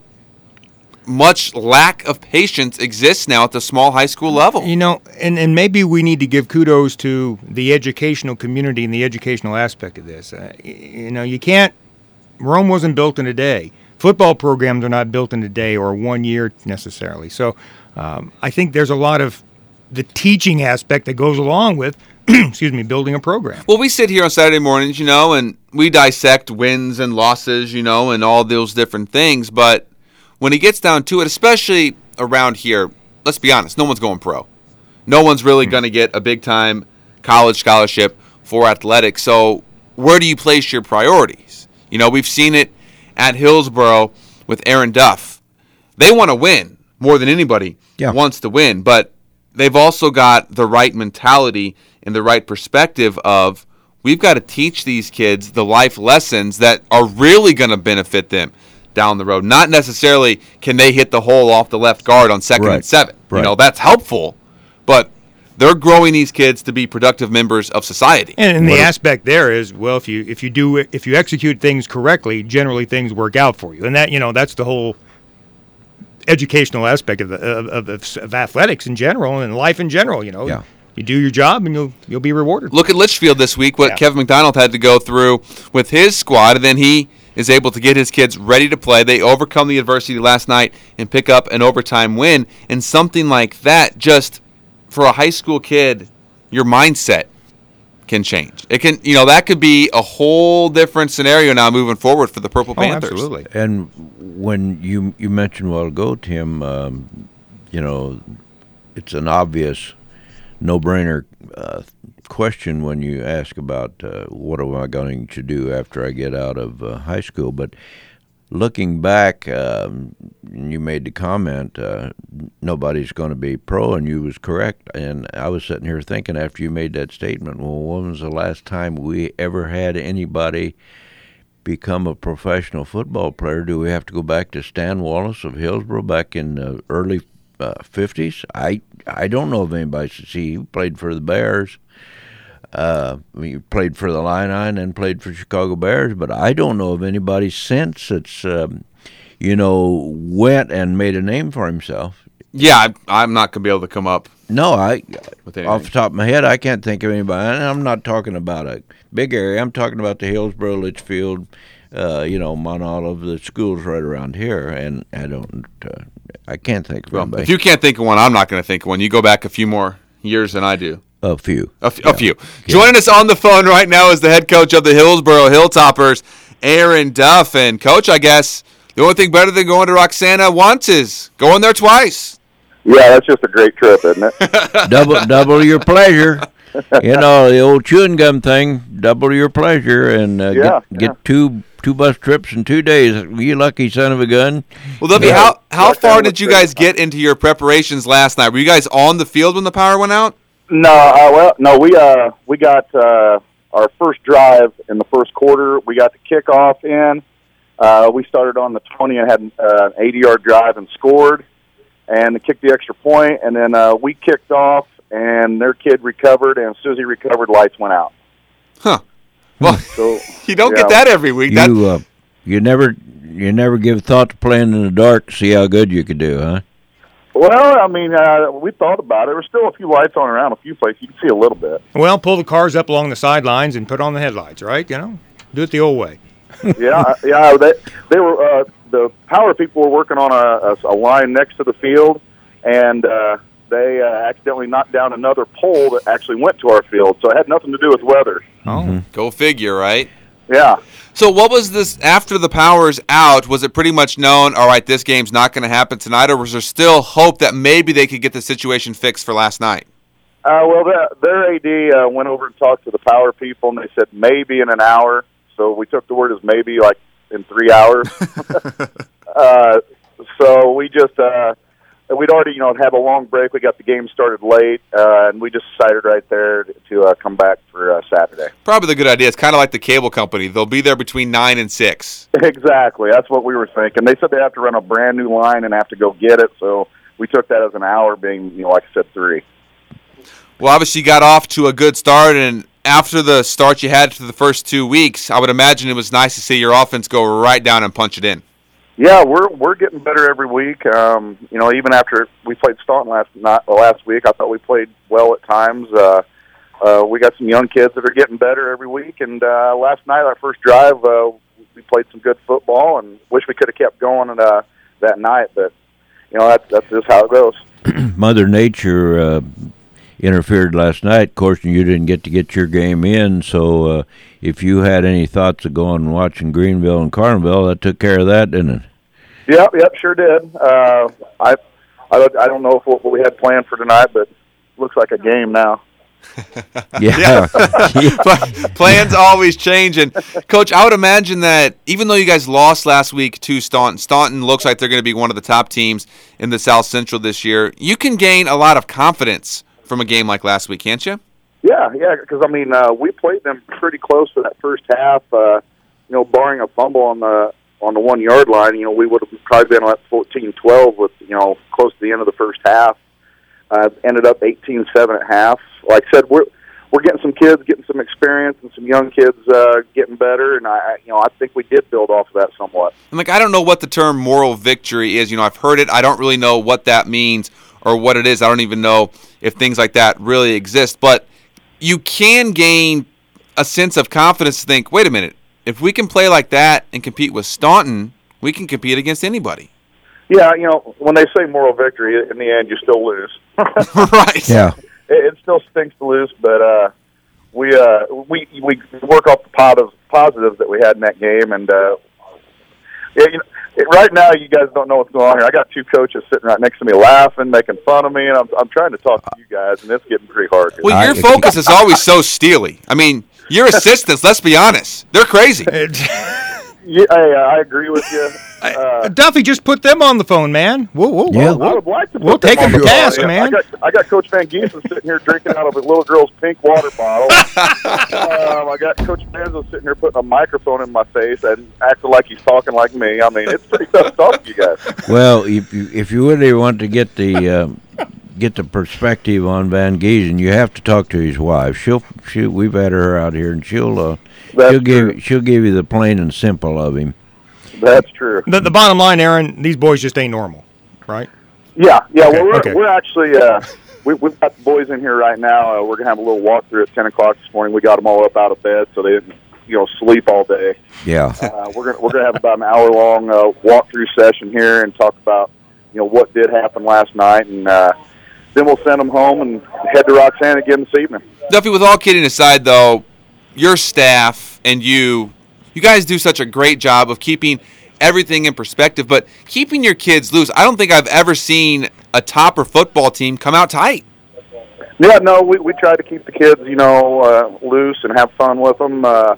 much lack of patience exists now at the small high school level. And maybe we need to give kudos to the educational community and the educational aspect of this. You can't, Rome wasn't built in a day. Football programs are not built in a day or 1 year necessarily. So I think there's a lot of the teaching aspect that goes along with, building a program. Well, we sit here on Saturday mornings, and we dissect wins and losses, and all those different things. But when it gets down to it, especially around here, let's be honest, no one's going pro. No one's really going to get a big-time college scholarship for athletics. So where do you place your priorities? We've seen it at Hillsboro with Aaron Duff. They want to win more than anybody wants to win, but they've also got the right mentality and the right perspective of we've got to teach these kids the life lessons that are really going to benefit them down the road. Not necessarily can they hit the hole off the left guard on 2nd and 7. Right. That's helpful, but they're growing these kids to be productive members of society. And the aspect there is, well, if you execute things correctly, generally things work out for you, and that that's the whole educational aspect of athletics in general and life in general. You do your job and you'll be rewarded. Look at Litchfield this week. What Kevin McDonald had to go through with his squad, and then he is able to get his kids ready to play. They overcome the adversity last night and pick up an overtime win. And something like that, just for a high school kid, your mindset can change. It can, that could be a whole different scenario now moving forward for the Purple Panthers. Absolutely. And when you mentioned a while ago, Tim, it's an obvious no-brainer question when you ask about what am I going to do after I get out of high school. But looking back, you made the comment, nobody's going to be pro, and you was correct. And I was sitting here thinking after you made that statement, well, when was the last time we ever had anybody become a professional football player? Do we have to go back to Stan Wallace of Hillsboro back in the early 50s? I don't know of anybody. He played for the Bears. He played for the Illini and played for Chicago Bears, but I don't know of anybody since that's, went and made a name for himself. Yeah, I'm not going to be able to come up. No, with anything. Off the top of my head, I can't think of anybody. And I'm not talking about a big area. I'm talking about the Hillsboro, Litchfield, Mount Olive, the schools right around here, and I can't think of anybody. If you can't think of one, I'm not going to think of one. You go back a few more years than I do. A few. A few. Yeah. Joining us on the phone right now is the head coach of the Hillsboro Hilltoppers, Aaron Duff. And, Coach, I guess the only thing better than going to Roxana once is going there twice. Yeah, that's just a great trip, isn't it? double your pleasure. The old chewing gum thing, double your pleasure, and get two bus trips in 2 days. You lucky son of a gun. Well, Duffy, how far did you guys get into your preparations last night? Were you guys on the field when the power went out? No, we got our first drive in the first quarter. We got the kickoff in. We started on the 20 and had an 80-yard drive and scored, and kicked the extra point. And then we kicked off, and their kid recovered, and as soon as he recovered, lights went out. Huh. Well, so, you don't get that every week. You never give thought to playing in the dark to see how good you could do, huh? Well, I mean, we thought about it. There were still a few lights on around a few places. You can see a little bit. Well, pull the cars up along the sidelines and put on the headlights, right? Do it the old way. Yeah. They were the power people were working on a line next to the field, and they accidentally knocked down another pole that actually went to our field. So it had nothing to do with weather. Oh, go figure, right? Yeah. So what was this, after the power's out, was it pretty much known, all right, this game's not going to happen tonight, or was there still hope that maybe they could get the situation fixed for last night? Well, their AD went over and talked to the power people, and they said maybe in an hour. So we took the word as maybe, like, in 3 hours. So we just, we'd already, had a long break. We got the game started late, and we just decided right there to come back for Saturday. Probably the good idea. It's kind of like the cable company. They'll be there between 9 and 6. Exactly. That's what we were thinking. They said they have to run a brand new line and have to go get it, so we took that as an hour being, like I said, 3. Well, obviously you got off to a good start, and after the start you had for the first 2 weeks, I would imagine it was nice to see your offense go right down and punch it in. Yeah, we're getting better every week. Even after we played Staunton last week, I thought we played well at times. We got some young kids that are getting better every week. And last night, our first drive, played some good football, and wish we could have kept going that night. But that's just how it goes. Mother Nature interfered last night. Of course, you didn't get your game in. So if you had any thoughts of going and watching Greenville and Carlinville, that took care of that, didn't it? Yep, sure did. I don't know what we had planned for tonight, but looks like a game now. Yeah. Plans always change. And, Coach, I would imagine that even though you guys lost last week to Staunton looks like they're going to be one of the top teams in the South Central this year, you can gain a lot of confidence from a game like last week, can't you? Yeah, because, we played them pretty close to that first half. Barring a fumble on the 1 yard line, we would have probably been at 14-12 with, close to the end of the first half. Ended up 18-7 at half. Like I said, we're getting some kids, getting some experience, and some young kids getting better. And I think we did build off of that somewhat. And I don't know what the term moral victory is. I've heard it. I don't really know what that means or what it is. I don't even know if things like that really exist. But you can gain a sense of confidence to think, wait a minute, if we can play like that and compete with Staunton, we can compete against anybody. Yeah, when they say moral victory, in the end, you still lose. Right. Yeah. It still stinks to lose, but we work off the positives that we had in that game, and right now you guys don't know what's going on here. I got two coaches sitting right next to me, laughing, making fun of me, and I'm trying to talk to you guys, and it's getting pretty hard here. Well, your focus is always so steely. Your assistants, let's be honest, they're crazy. Yeah, I agree with you. Duffy, just put them on the phone, man. Whoa. I would like to we'll take them to task, man. I got Coach Van Giesen sitting here drinking out of a little girl's pink water bottle. I got Coach Manzo sitting here putting a microphone in my face and acting like he's talking like me. It's pretty tough talking to you guys. Well, if you really want to get the perspective on Van Giesen, you have to talk to his wife. We've had her out here, and she'll give you the plain and simple of him. That's true. The bottom line, Aaron, these boys just ain't normal, right? Yeah. Okay, Well, we're actually we've got the boys in here right now. We're gonna have a little walkthrough at 10 o'clock this morning. We got them all up out of bed so they didn't sleep all day. Yeah. We're gonna have about an hour long walkthrough session here and talk about what did happen last night, and then we'll send them home and head to Roxana again this evening. Duffy, with all kidding aside, though, your staff and you guys do such a great job of keeping everything in perspective, but keeping your kids loose. I don't think I've ever seen a Topper football team come out tight. Yeah, no, we try to keep the kids, loose and have fun with them. We're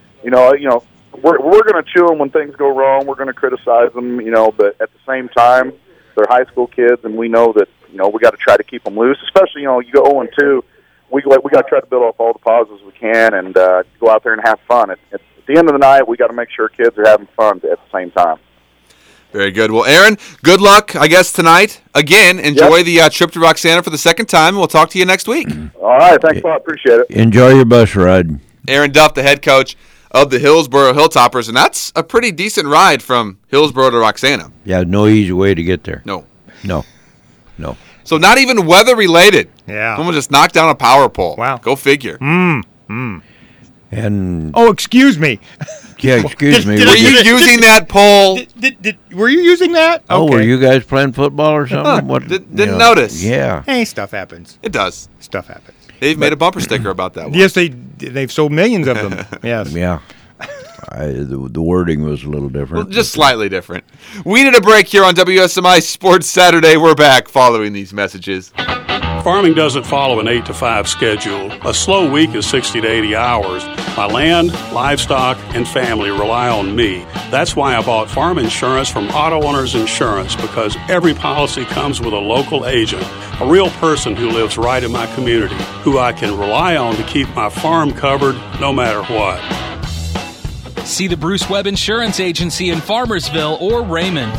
going to chew them when things go wrong. We're going to criticize them, but at the same time, they're high school kids, and we know that, we got to try to keep them loose. Especially, you go 0-2, we got to try to build off all the positives we can and go out there and have fun. At the end of the night, we got to make sure kids are having fun at the same time. Very good. Well, Aaron, good luck, I guess, tonight. Again, enjoy the trip to Roxana for the second time, and we'll talk to you next week. All right. Thanks a lot. Appreciate it. Enjoy your bus ride. Aaron Duff, the head coach of the Hillsboro Hilltoppers, and that's a pretty decent ride from Hillsboro to Roxana. Yeah, no easy way to get there. No. So not even weather-related. Yeah. Someone just knocked down a power pole. Wow. Go figure. And excuse me. Yeah, excuse me. Were you using that pole? Were you using that? Oh, okay. Were you guys playing football or something? Didn't notice. Yeah. Hey, stuff happens. It does. Stuff happens. They've made a bumper sticker about that one. Yes, they've sold millions of them. Yes. Yeah. The wording was a little different. Well, just slightly different. We need a break here on WSMI Sports Saturday. We're back following these messages. Farming doesn't follow an 8 to 5 schedule. A slow week is 60 to 80 hours. My land, livestock, and family rely on me. That's why I bought farm insurance from Auto Owners Insurance, because every policy comes with a local agent, a real person who lives right in my community, who I can rely on to keep my farm covered no matter what. See the Bruce Webb Insurance Agency in Farmersville or Raymond.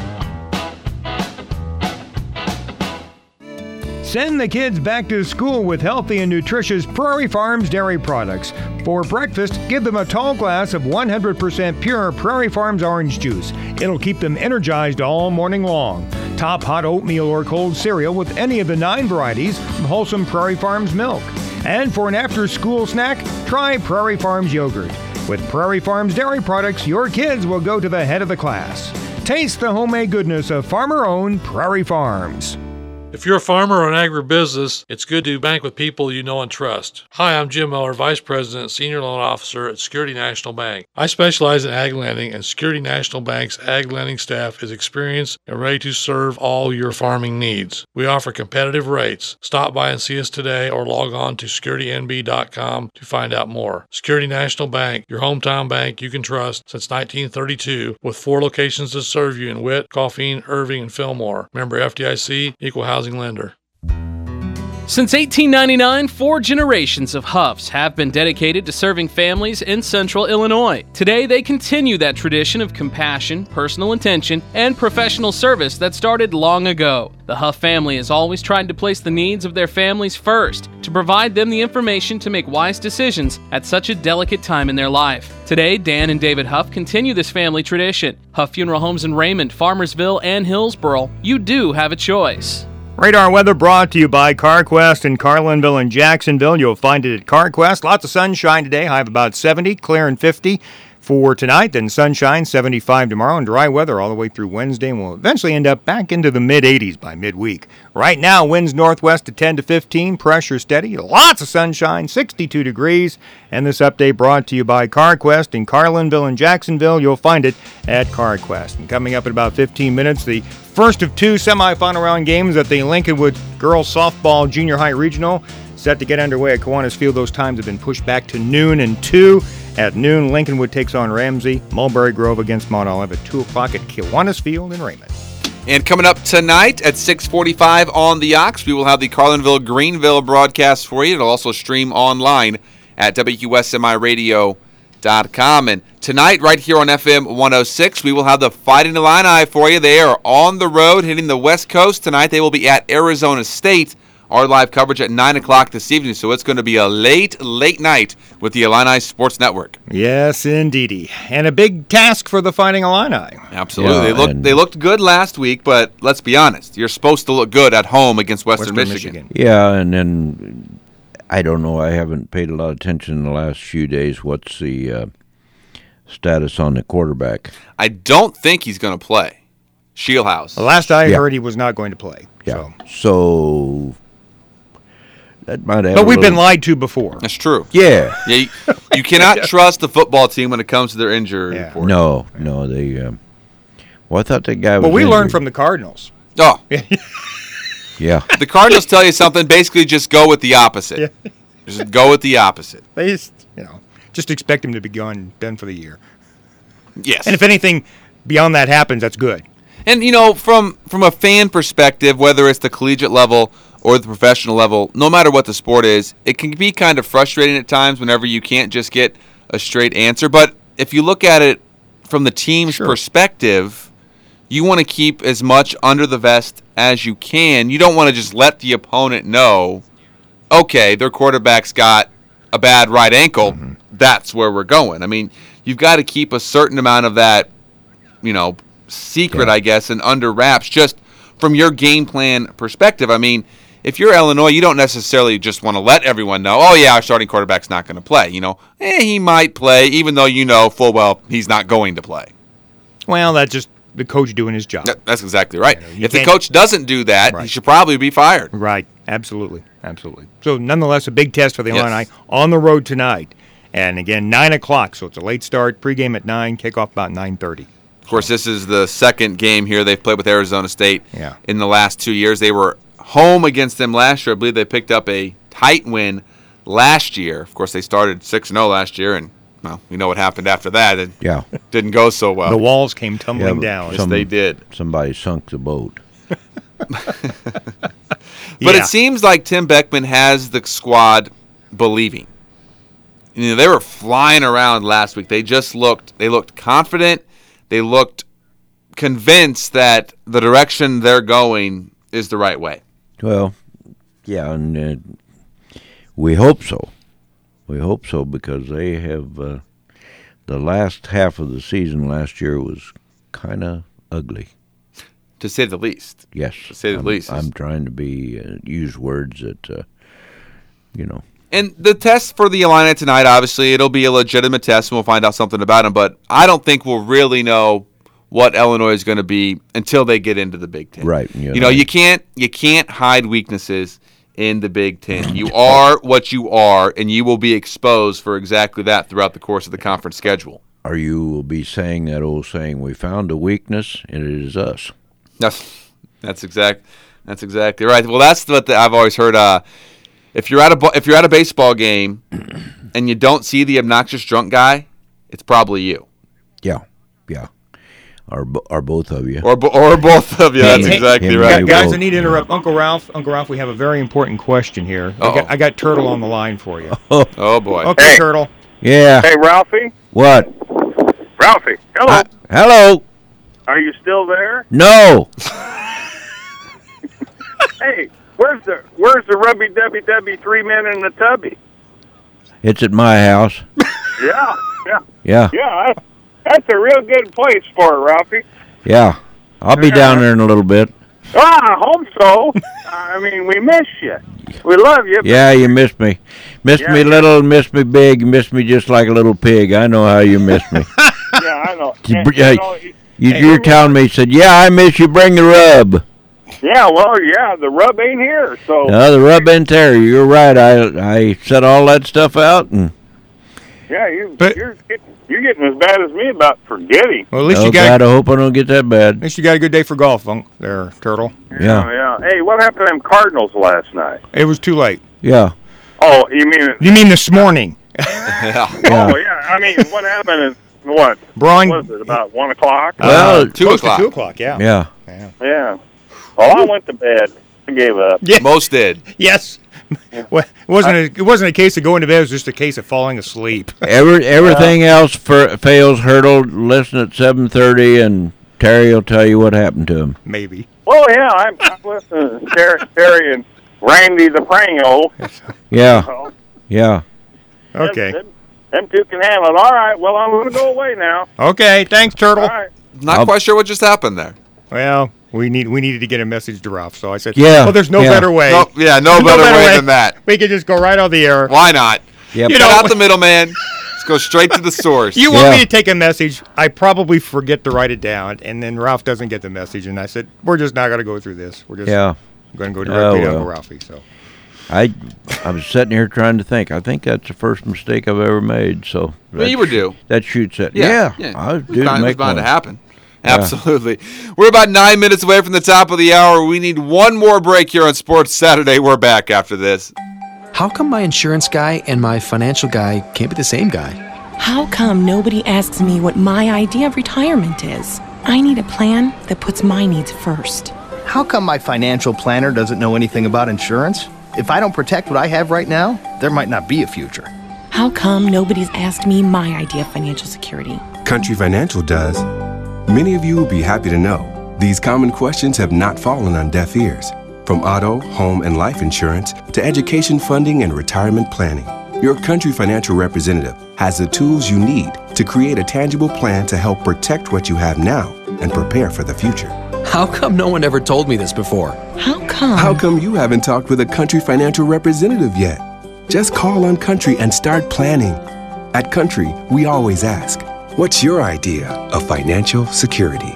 Send the kids back to school with healthy and nutritious Prairie Farms dairy products. For breakfast, give them a tall glass of 100% pure Prairie Farms orange juice. It'll keep them energized all morning long. Top hot oatmeal or cold cereal with any of the 9 varieties of wholesome Prairie Farms milk. And for an after-school snack, try Prairie Farms yogurt. With Prairie Farms dairy products, your kids will go to the head of the class. Taste the homemade goodness of farmer-owned Prairie Farms. If you're a farmer or an agribusiness, it's good to bank with people you know and trust. Hi, I'm Jim Miller, Vice President, Senior Loan Officer at Security National Bank. I specialize in ag lending, and Security National Bank's ag lending staff is experienced and ready to serve all your farming needs. We offer competitive rates. Stop by and see us today or log on to securitynb.com to find out more. Security National Bank, your hometown bank you can trust since 1932, with 4 locations to serve you in Witt, Coffeen, Irving, and Fillmore. Member FDIC, Equal Housing lender. Since 1899, 4 generations of Huffs have been dedicated to serving families in central Illinois. Today, they continue that tradition of compassion, personal attention, and professional service that started long ago. The Huff family has always tried to place the needs of their families first, to provide them the information to make wise decisions at such a delicate time in their life. Today, Dan and David Huff continue this family tradition. Huff Funeral Homes in Raymond, Farmersville, and Hillsboro. You do have a choice. Radar weather brought to you by CarQuest in Carlinville and Jacksonville. You'll find it at CarQuest. Lots of sunshine today, high of about 70, clear and 50 for tonight. Then sunshine, 75 tomorrow, and dry weather all the way through Wednesday. And we'll eventually end up back into the mid-80s by midweek. Right now, winds northwest to 10 to 15, pressure steady, lots of sunshine, 62 degrees. And this update brought to you by CarQuest in Carlinville and Jacksonville. You'll find it at CarQuest. And coming up in about 15 minutes, the first of 2 semifinal round games at the Lincolnwood Girls Softball Junior High Regional set to get underway at Kiwanis Field. Those times have been pushed back to noon and 2. At noon, Lincolnwood takes on Ramsey. Mulberry Grove against Mount Olive at 2 o'clock at Kiwanis Field in Raymond. And coming up tonight at 6:45 on the Ox, we will have the Carlinville-Greenville broadcast for you. It'll also stream online at WQSMIRadio.com. And tonight, right here on FM 106, we will have the Fighting Illini for you. They are on the road, hitting the West Coast tonight. They will be at Arizona State. Our live coverage at 9 o'clock this evening, so it's going to be a late night with the Illini Sports Network. Yes, indeedy. And a big task for the Fighting Illini. Absolutely. Yeah, they looked good last week, but let's be honest. You're supposed to look good at home against Western Michigan. Yeah, and then I don't know. I haven't paid a lot of attention in the last few days. What's the status on the quarterback? I don't think he's going to play. Shieldhouse. The last I heard, he was not going to play. Yeah. So that might have. But we've been lied to before. That's true. Yeah. You cannot trust the football team when it comes to their injury report. No, they. Well, I thought that guy was. But we injured. learned from the Cardinals. Oh. Yeah. The Cardinals tell you something. Basically, just go with the opposite. Yeah. Just go with the opposite. They just expect him to be done for the year. Yes. And if anything beyond that happens, that's good. And from a fan perspective, whether it's the collegiate level or the professional level, no matter what the sport is, it can be kind of frustrating at times whenever you can't just get a straight answer. But if you look at it from the team's perspective, you want to keep as much under the vest as you can. You don't want to just let the opponent know, okay, their quarterback's got a bad right ankle. Mm-hmm. That's where we're going. I mean, you've got to keep a certain amount of that, secret, I guess, and under wraps just from your game plan perspective. I mean, if you're Illinois, you don't necessarily just want to let everyone know, oh, yeah, our starting quarterback's not going to play. He might play, even though you know full well he's not going to play. Well, that's just the coach doing his job. That's exactly right. If the coach doesn't do that, he should probably be fired. Right. Absolutely. So, nonetheless, a big test for the Illini on the road tonight. And, again, 9 o'clock, so it's a late start. Pregame at 9, kickoff about 9:30. Of course, this is the second game here they've played with Arizona State in the last 2 years. They were home against them last year. I believe they picked up a tight win last year. Of course, they started 6-0 last year, and well, we know what happened after that. It didn't go so well. The walls came tumbling down. Yes, they did. Somebody sunk the boat. But it seems like Tim Beckman has the squad believing. They were flying around last week. They looked confident. They looked convinced that the direction they're going is the right way. Well, yeah, and we hope so. We hope so because they have the last half of the season last year was kind of ugly. To say the least. Yes. To say the least. I'm trying to use words that, And the test for the Illini tonight, obviously, it'll be a legitimate test, and we'll find out something about them. But I don't think we'll really know what Illinois is going to be until they get into the Big Ten. Right. You can't hide weaknesses in the Big Ten. You are what you are, and you will be exposed for exactly that throughout the course of the conference schedule. Or you will be saying that old saying, we found a weakness, and it is us. That's exactly right. Well, that's what I've always heard. If you're at a baseball game and you don't see the obnoxious drunk guy, it's probably you. Yeah. Or both of you. Or both of you. That's exactly right. Guys, I need to interrupt. Uncle Ralph, we have a very important question here. I got Turtle on the line for you. Oh boy. Okay, Turtle. Yeah. Hey, Ralphie. What? Ralphie, hello. Hello. Are you still there? No. Hey, where's the Rubby Dubby Dubby 3 Men in the Tubby? It's at my house. Yeah. Yeah. That's a real good place for it, Ralphie. Yeah. I'll be down there in a little bit. I hope so. I mean, we miss you. We love you. Yeah, you missed me. Missed me little, missed me big, missed me just like a little pig. I know how you missed me. Yeah, I know. You're telling me, said, yeah, I miss you, bring the rub. Yeah, the rub ain't here, so. No, the rub ain't there. You're right. I set all that stuff out. And yeah, you're getting as bad as me about forgetting. Well, at least I hope I don't get that bad. At least you got a good day for golf, there, Turtle. Yeah. Hey, what happened to them Cardinals last night? It was too late. Yeah. Oh, you mean this morning? Yeah. Oh, yeah. I mean, what happened is, what? Braun, what was it, about 1 o'clock? Well, 2 o'clock. 2 o'clock, yeah. Yeah. Well, I went to bed. I gave up. Yeah. Most did. Yes. Well, it wasn't a case of going to bed. It was just a case of falling asleep. Everything else fails. Hurdle. Listen at 7:30, and Terry will tell you what happened to him. Maybe. Well, yeah, I'm listening to Terry and Randy the Prango. Yeah. So, Yeah. Okay. Them two can handle it. All right. Well, I'm going to go away now. Okay. Thanks, Turtle. All right. Not quite sure what just happened there. Well, we needed to get a message to Ralph, so I said, yeah, well, there's no better way. No better way than that. We could just go right on the air. Why not? Yep. Cut out the middleman. Let's go straight to the source. You want me to take a message, I probably forget to write it down, and then Ralph doesn't get the message, and I said, we're just not going to go through this. We're just going to go directly to Uncle Ralphie. So I was sitting here trying to think. I think that's the first mistake I've ever made. So you were due. That shoots at I was due to make bound to one. happen. Absolutely. We're about 9 minutes away from the top of the hour. We need one more break here on Sports Saturday. We're back after this. How come my insurance guy and my financial guy can't be the same guy? How come nobody asks me what my idea of retirement is? I need a plan that puts my needs first. How come my financial planner doesn't know anything about insurance? If I don't protect what I have right now, there might not be a future. How come nobody's asked me my idea of financial security? Country Financial does. Many of you will be happy to know these common questions have not fallen on deaf ears. From auto, home, and life insurance to education funding and retirement planning, your Country Financial representative has the tools you need to create a tangible plan to help protect what you have now and prepare for the future. How come no one ever told me this before? How come? How come you haven't talked with a Country Financial representative yet? Just call on Country and start planning. At Country, we always ask, what's your idea of financial security?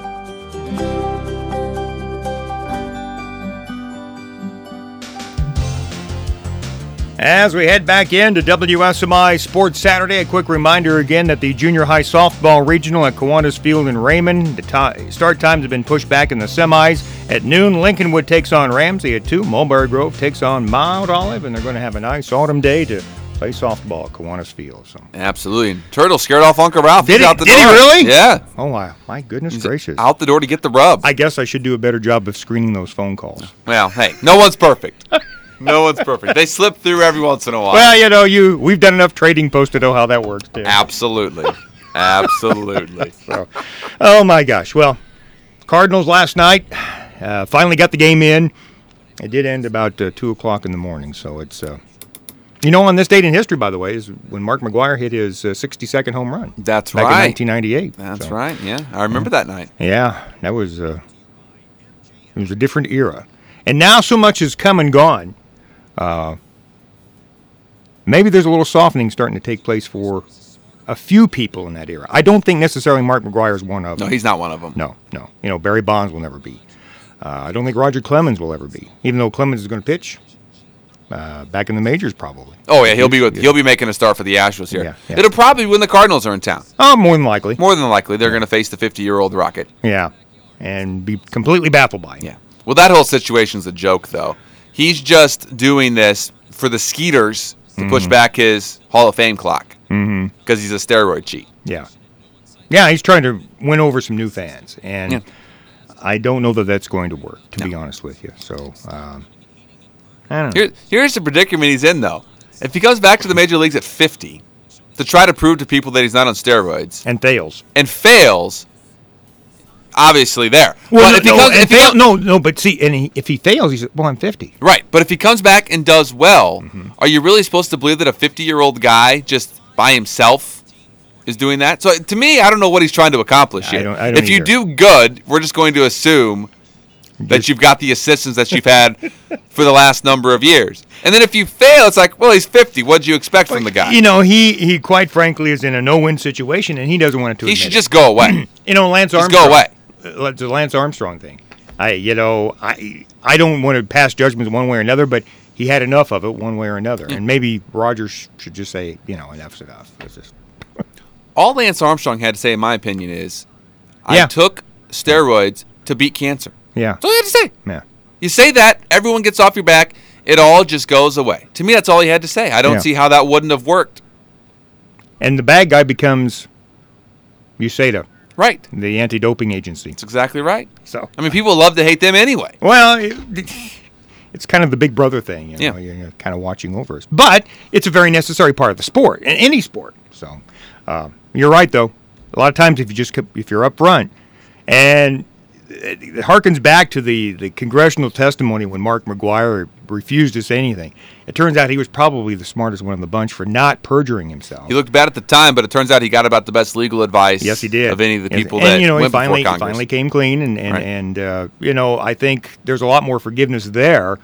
As we head back into WSMI Sports Saturday, a quick reminder again that the junior high softball regional at Kiwanis Field in Raymond, the start times have been pushed back in the semis. At noon, Lincolnwood takes on Ramsey at 2. Mulberry Grove takes on Mount Olive, and they're going to have a nice autumn day to play softball at Kiwanis Field. So. Absolutely. Turtle scared off Uncle Ralph. Did he he really? Yeah. Oh, wow. My goodness gracious. Out the door to get the rub. I guess I should do a better job of screening those phone calls. Well, hey, no one's perfect. No one's perfect. They slip through every once in a while. Well, we've done enough trading posts to know how that works, too. Absolutely. Absolutely. So, oh, my gosh. Well, Cardinals last night finally got the game in. It did end about 2 o'clock in the morning, so it's... on this date in history, by the way, is when Mark McGwire hit his 62nd home run. That's back right. in 1998. That's right, yeah. I remember that night. Yeah, that was... it was a different era. And now so much has come and gone. maybe there's a little softening starting to take place for a few people in that era. I don't think necessarily Mark McGwire is one of them. No, he's not one of them. No. Barry Bonds will never be. I don't think Roger Clemens will ever be, even though Clemens is going to pitch back in the majors probably. Oh yeah, he'll be making a start for the Astros here. Yeah. It'll probably be when the Cardinals are in town. Oh, more than likely. More than likely, they're going to face the 50-year-old Rocket. Yeah, and be completely baffled by him. Yeah. Well, that whole situation's a joke, though. He's just doing this for the Skeeters to push back his Hall of Fame clock because he's a steroid cheat. Yeah. Yeah, he's trying to win over some new fans, and I don't know that that's going to work, to be honest with you. So, I don't know. Here's the predicament he's in, though. If he comes back to the major leagues at 50 to try to prove to people that he's not on steroids and fails, obviously there. Well, but but see, if he fails, he's I'm 50. Right, but if he comes back and does well, are you really supposed to believe that a 50-year-old guy just by himself is doing that? So to me, I don't know what he's trying to accomplish here. I don't if you do good, we're just going to assume that you've got the assistance that you've had for the last number of years. And then if you fail, it's like, well, he's 50. What do you expect from the guy? He quite frankly is in a no-win situation, and he doesn't want to admit He should just go away. Lance Armstrong. Just go away. It's a Lance Armstrong thing. I don't want to pass judgments one way or another, but he had enough of it one way or another. And maybe Rogers should just say, enough's enough. It's just... All Lance Armstrong had to say, in my opinion, is, I took steroids to beat cancer. Yeah. That's all he had to say. Yeah. You say that, everyone gets off your back, it all just goes away. To me, that's all he had to say. I don't see how that wouldn't have worked. And the bad guy becomes USADA. Right. The anti-doping agency. That's exactly right. So, I mean, people love to hate them anyway. Well, it's kind of the big brother thing, You're kind of watching over us. But it's a very necessary part of the sport, in any sport. So, you're right, though. A lot of times, if you're up front, and it harkens back to the congressional testimony when Mark McGwire refused to say anything. It turns out he was probably the smartest one in the bunch for not perjuring himself. He looked bad at the time, but it turns out he got about the best legal advice. Yes, he did. Of any of the people that went he before Congress. finally came clean, and I think there's a lot more forgiveness there.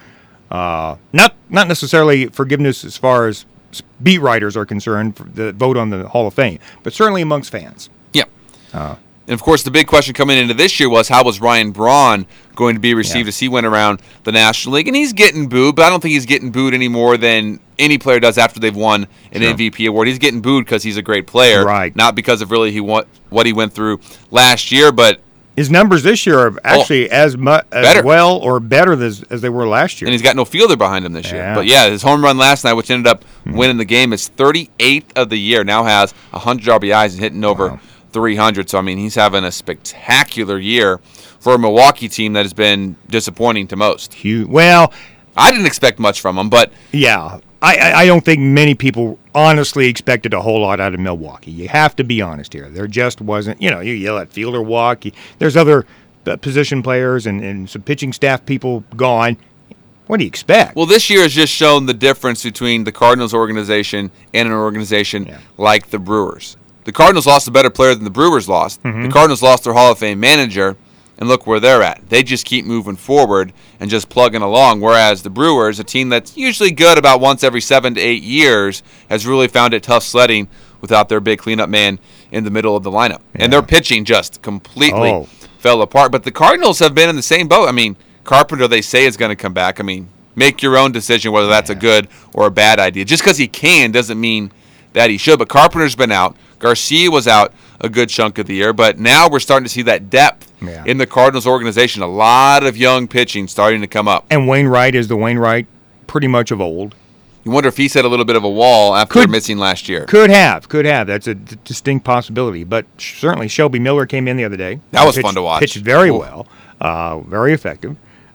Not necessarily forgiveness as far as beat writers are concerned for the vote on the Hall of Fame, but certainly amongst fans. Yeah. And, of course, the big question coming into this year was how was Ryan Braun going to be received as he went around the National League? And he's getting booed, but I don't think he's getting booed any more than any player does after they've won an MVP award. He's getting booed because he's a great player, not because of really what he went through last year. But his numbers this year are actually as well or better as they were last year. And he's got no fielder behind him this year. But, his home run last night, which ended up winning the game, is 38th of the year. Now has 100 RBIs and hitting over 300. So, I mean, he's having a spectacular year for a Milwaukee team that has been disappointing to most. Well, I didn't expect much from him, but... Yeah, I don't think many people honestly expected a whole lot out of Milwaukee. You have to be honest here. There just wasn't, you yell at fielder walk. There's other position players and some pitching staff people gone. What do you expect? Well, this year has just shown the difference between the Cardinals organization and an organization like the Brewers. The Cardinals lost a better player than the Brewers lost. The Cardinals lost their Hall of Fame manager, and look where they're at. They just keep moving forward and just plugging along, whereas the Brewers, a team that's usually good about once every 7 to 8 years, has really found it tough sledding without their big cleanup man in the middle of the lineup. And their pitching just completely fell apart. But the Cardinals have been in the same boat. I mean, Carpenter, they say, is going to come back. I mean, make your own decision whether that's a good or a bad idea. Just because he can doesn't mean that he should. But Carpenter's been out. Garcia was out a good chunk of the year, but now we're starting to see that depth in the Cardinals organization. A lot of young pitching starting to come up. And Wainwright is the Wainwright pretty much of old. You wonder if he's hit a little bit of a wall after missing last year. Could have. That's a distinct possibility. But certainly Shelby Miller came in the other day. That was fun to watch. Pitched very well, very effective.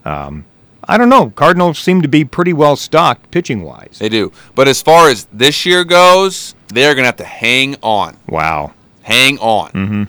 I don't know. Cardinals seem to be pretty well stocked pitching-wise. They do. But as far as this year goes, they're going to have to hang on. Wow. Hang on.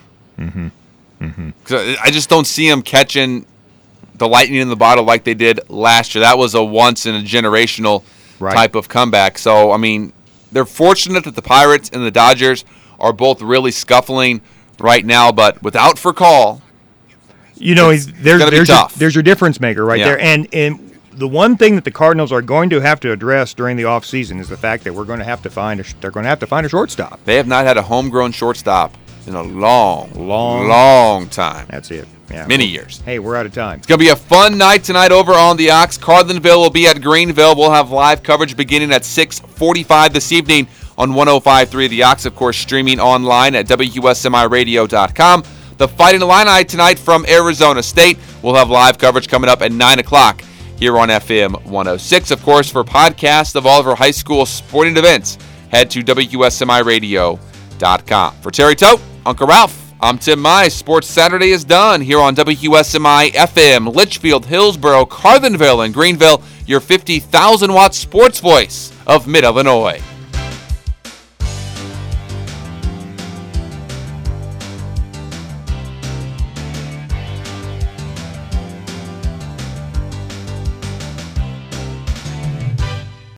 I just don't see them catching the lightning in the bottle like they did last year. That was a once-in-a-generational type of comeback. So, I mean, they're fortunate that the Pirates and the Dodgers are both really scuffling right now, but without Furcal, there's your difference maker right there. And the one thing that the Cardinals are going to have to address during the offseason is the fact that they're going to have to find a shortstop. They have not had a homegrown shortstop in a long time. That's it. Yeah. Many years. Hey, we're out of time. It's going to be a fun night tonight over on the Ox. Carlinville will be at Greenville. We'll have live coverage beginning at 6:45 this evening on 105.3 The Ox, of course, streaming online at WUSMIRadio.com. The Fighting Illini tonight from Arizona State. We'll have live coverage coming up at 9 o'clock here on FM 106. Of course, for podcasts of all of our high school sporting events, head to WUSMIRadio.com. For Terry Tote, Uncle Ralph, I'm Tim Mize. Sports Saturday is done here on WUSMI FM, Litchfield, Hillsboro, Carlinville, and Greenville, your 50,000-watt sports voice of Mid-Illinois.